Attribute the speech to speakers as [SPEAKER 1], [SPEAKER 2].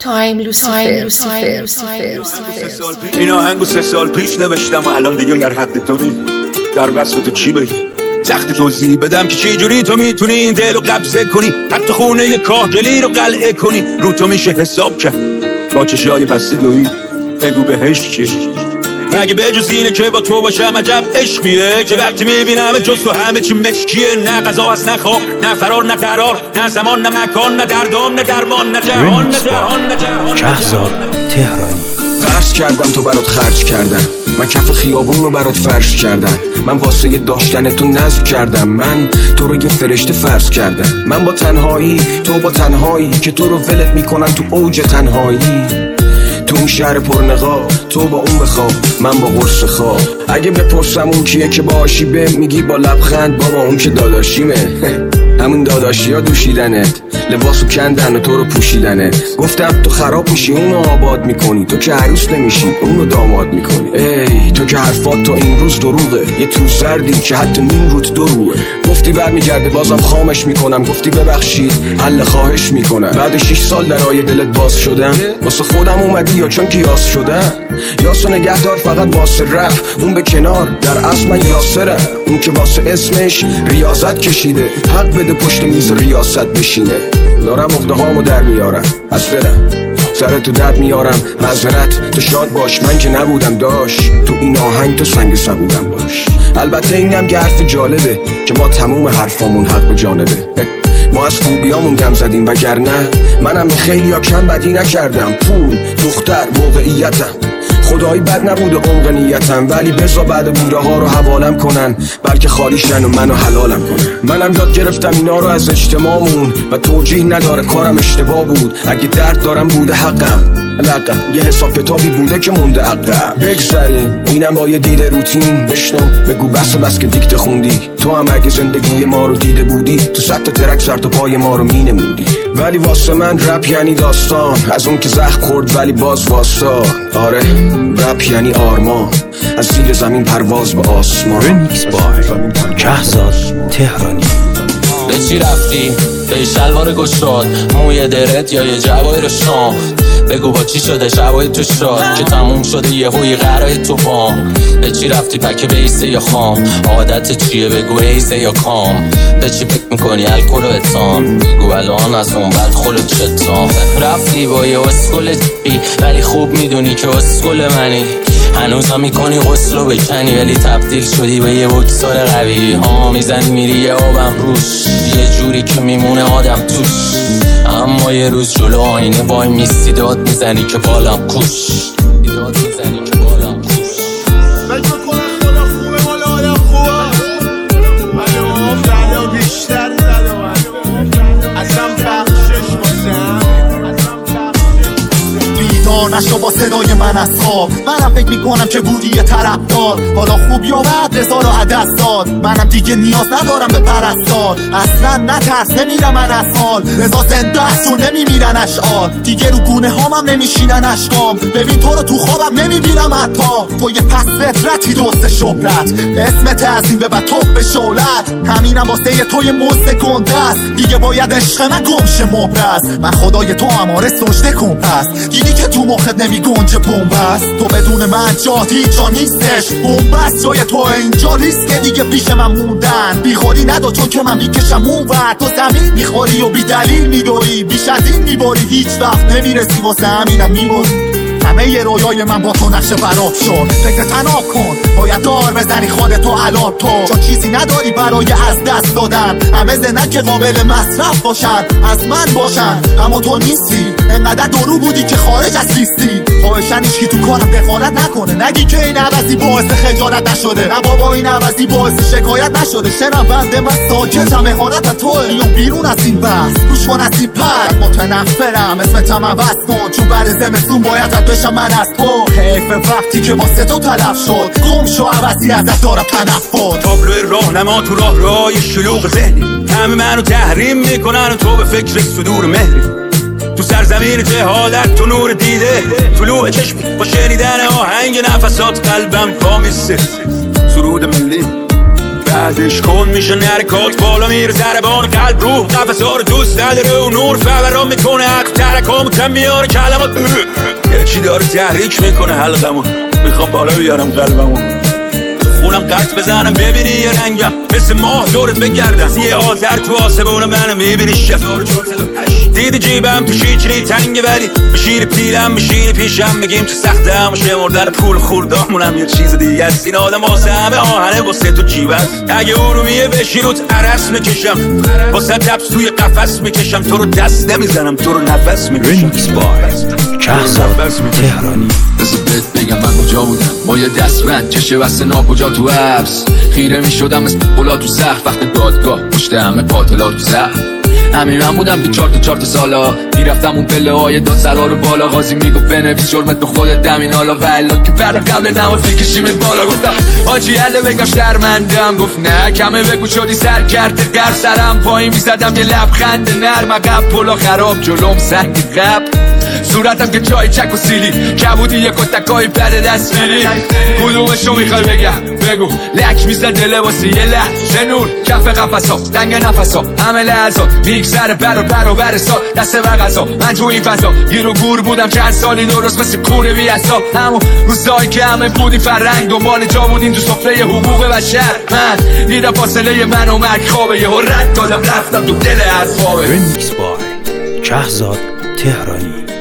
[SPEAKER 1] تایم لوسیفر.
[SPEAKER 2] این آهنگو 3 سال پیش نوشتم و الان دیگه در حد تو نی. در وصف تو چی بگی؟ سخت توضیح بدم که چی جوری تو میتونی این دل رو قبضه کنی، حتی خونه کاهگلی رو قلعه کنی. رو تو میشه حساب کرد با چشای بسته دویی. بگو بهش چی؟ مگه به جز اینه که با تو باشم عجب عشقیه که وقتی میبینم جز تو همه چی مشکیه. نه غذا هست نه خواب نه فرار نه قرار، نه زمان نه مکان نه دردام نه درمان نه جهان نه جهان نه جهان.
[SPEAKER 3] شهرزاد تهرانی.
[SPEAKER 4] فرض کردم تو برات خرج کردم، من کف خیابون رو برات فرش کردم، من واسه یه داشتن تو نذر کردم، من تو رو یه فرشته فرض کردم. من با تنهایی تو با تنهایی که تو رو ولت میکنن تو اوج تنهایی. تو اون شهر پرنقاب تو با اون بخواب من با قرص خواب. اگه بپرسم اون کیه که باشی به میگی با لبخند بابا اون که داداشیمه. همون داداشی ها دوشیدنت، لباسو کندن و تو رو پوشیدنت. گفتم تو خراب میشی اونو آباد میکنی، تو که عروس نمیشی اونو داماد میکنی. ای تو که حرفات تا این روز دروغه، یه تو زردی که حتی نیم روت دروغه. گفتی برمیگرده بازم خامش میکنم، گفتی ببخشید حل خواهش میکنم. بعد 6 سال درای دلت باز شدم، واسه خودم اومدی یا چون کیاس شدم؟ یاسو نگهدار فقط واسه رفت اون به کنار، در اصل من یاسرم اون که واسه اسمش ریاضت کشیده. حق بده پشت میز ریاست بشینه. دارم اقده هامو در میارم از دلم، سر تو درد میارم معذرت. تو شاد باش من که نبودم داشت تو این آهنگ تو سنگ سبودم باش. البته اینم که حرف جالبه که ما تموم حرفامون حق به جانبه. ما از خوبیامون دم زدیم وگرنه منم خیلی ها کم بدی نکردم. پول دختر موقعیتم خدایی بد نبوده عمق نیتم، ولی بزا بعد بوده ها رو حوالم کنن بلکه خالیشن و منو حلالم کنن. منم یاد گرفتم اینا رو از اجتماعمون و توجیه نداره کارم اشتباه بود. اگه درد دارم بوده حقم لقم، یه حساب کتابی بوده که مونده عقب. بگذاریم اینم با یه دید روتین بشنو بگو بس که دیکته خوندی. تو هم اگه زندگی ما رو دیده بودی تو 100 تا ترک سر تا پای ما رو مینموندی. ولی واسه من رپ یعنی داستان، از اون که زخم خورد ولی باز واسا. آره رپ یعنی آرمان، از زیر زمین پرواز به آسمان.
[SPEAKER 3] رمیکس بای شهرزاد تهرانی.
[SPEAKER 5] به چی رفتی؟ به شلوار گشاد موی درت یا یه جوای رو شام؟ بگو با چی شده شبای تو شاد که تموم شده یه هوی قرای تو بام؟ به چی رفتی پکه بیسه یا خام؟ عادت چیه بگو ایزه یا کام؟ به چی فکر میکنی الکل و اتام؟ بگو الان از اون بعد خلوت شتام. رفتی با یه اسکل جی ولی خوب میدونی که اسکل منی. هنوز هم میکنی غسل و بکنی ولی تبدیل شدی به یه بکسار قوی. ها میزنی میری یه آبم روش یه جوری که میمونه آدم توش. اما یه روز جلو آینه وای میستی داد میزنی که بالم کوش. داد میزنی که بالم کوش.
[SPEAKER 6] بگو کنه خدا خوبه مال آدم خوبه ولی هم دریا بیشتر زده من ازم بخشش باسم. بیدار نشو با صدای من از خواب، منم فکر میکنم که بودی یه طرفدار. حالا خوب یا بد رضا رو عدس داد، منم دیگه نیاز ندارم به پرستار. اصلا نترس نمیرم من از حال، رضا زنده است و نمیمیرن اشعار. دیگه رو گونه هامم نمیشینن اشکام، ببین تو رو تو خوابم نمیبینم حتی. تو یه پس فطرتی دوست شهرت، اسمت از این به بعد تو به شولت. همینم واسه تو یه مزد گنده است، دیگه باید عشق من گمشه مبرز. من خدای تو اماره سجده کن پس، دیدی که تو مخت نمی گنجه بومبست. تو بدون من جات هیچ جا نیستش، بومبست جای تو اینجا ریسکه دیگه پیش من موندن. بیخوری ندو چون که من میکشم اون ور، تو زمین میخوری و بی دلیل میدوی، بیش از این میباری هیچ وقت نمیرسی واسه همینم میباری. همه ی رویای من با تو نقشه برات شد، فکر تناب کن باید دار بزنی خودتو الان تو، چون چیزی نداری برای از دست دادن. همه زنن که قابل مصرف باشن از من باشن اما تو نیستی. انقدر درو بودی که خارج از لیستی، خواهشن ایشکی تو کارم دخالت نکنه. نگی که این عوضی باعث خجالت نشده، نه بابا این عوضی باعث شکایت نشده. شنم بنده من ساکتم احانت توه، میام بیرون از این بحث روش کن از این پر. متنفرم اسمتم عوض کن چون بعد زمستون باید بشم من از تو. حیف وقتی که واسه تو تلف شد، گم شو عوضی ازت دارم تنفر.
[SPEAKER 2] تابلوی راهنما تو راه شلوغ ذهنی، همه منو تحریم میکنن و تو به فکر صدور مهری. تو سرزمین جهالت تو نور دیده، طلوع چشمی با شنیدن آهنگ نفسات قلبم پا میسته. سرود ملی بعدش کن میشه نرکات بالا میره ضربان قلب روح قفصا رو دوست نداره و نور فوران میکنه حق ترکام کم میاره کلمات یه چی داره تحریک میکنه حلقمو میخوام بالا بیارم قلبمو خونم قط بزنم ببینی یه رنگم مثل ماه دورت بگردم یه آذر تو آسمون منم میبینی شفار دیدی جیبم تو شیچری تنگه ولی بشیر پیلم بشین پیشم بگیم چه سخته هم شمردن پول خوردامونم یه چیز دیگه است این آدم واسه همه آهنه واسه تو جیب است اگه ارومیه بشی روت عرس میکشم واسه دبس توی قفس میکشم تو رو دست نمیزنم تو رو نفس میکشم
[SPEAKER 3] ریمیکس بای شهزاد تهرانی
[SPEAKER 5] بذار بهت بگم من کجا بودم با یه دستبند چشه وسط ناکجا تو حبس خیره میشدم مثل قلا تو سخت وقت دادگاه پشت همه قاتلا تو زخم همین من بودم که چار تا سالا میرفتم اون پله های دادسرا رو بالا قاضی میگفت بنویس جرمت به خودت دمین حالا ولا که برا قبل نماز بکشیمت بالا گفتم آجی هله بگم شرمندم گفت نه کمه بگو شدی سر کرده گر سرم پایین میزدم یه لبخند نرم عقب پلا خراب جلوم سنگ قب صورتم که چای چک و سیلی کبودی یه کتکای پر دستگیری کدومشو میخوای بگم بگو لک میزد دله واسه یه لحظه نور کف قفصا دنگ نفسا همه لحظات میگذره بر سال دست و غذا من تو این فضا گیر و گور بودم چند سالی درست مثل کوره بی اصلا همون روزایی که همه بودی فرنگ دنبال جا بودیم تو سفره حقوق بشر من دیدم فاصله من و مرگ خوابه یه رد دادم رفتم تو دل اصحابه
[SPEAKER 3] ریمیکس بای شهزاد تهرانی